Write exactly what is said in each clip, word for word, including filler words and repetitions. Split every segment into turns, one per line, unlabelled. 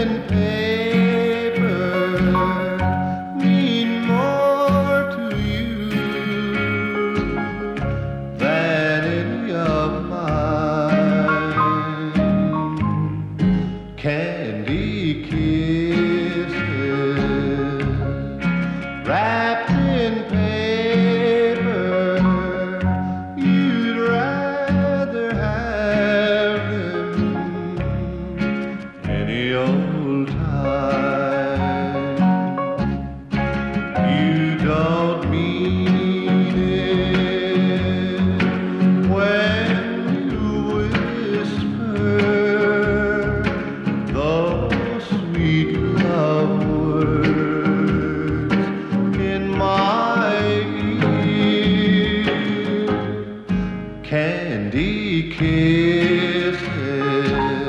and paper mean more to you than any of mine. Candy kisses wrapped in paper, you'd rather have them any old time. You don't mean it when you whisper those sweet love words in my ear. Candy kisses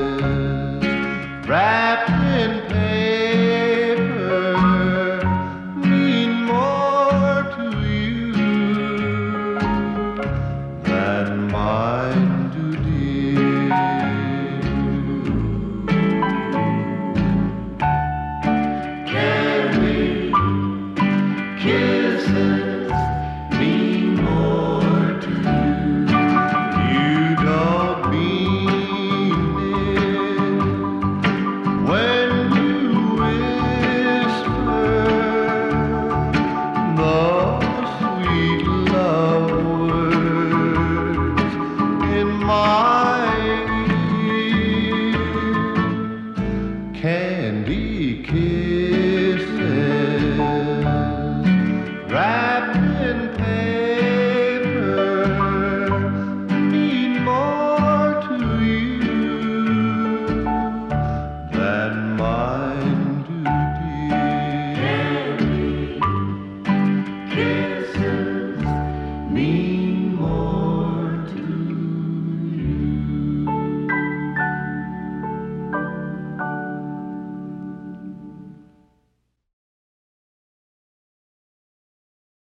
wrapped in paper mean more to you than mine do, dear. Candy kisses mean more to you. You don't mean it when you whisper those sweet love words in my ear. Candy kiss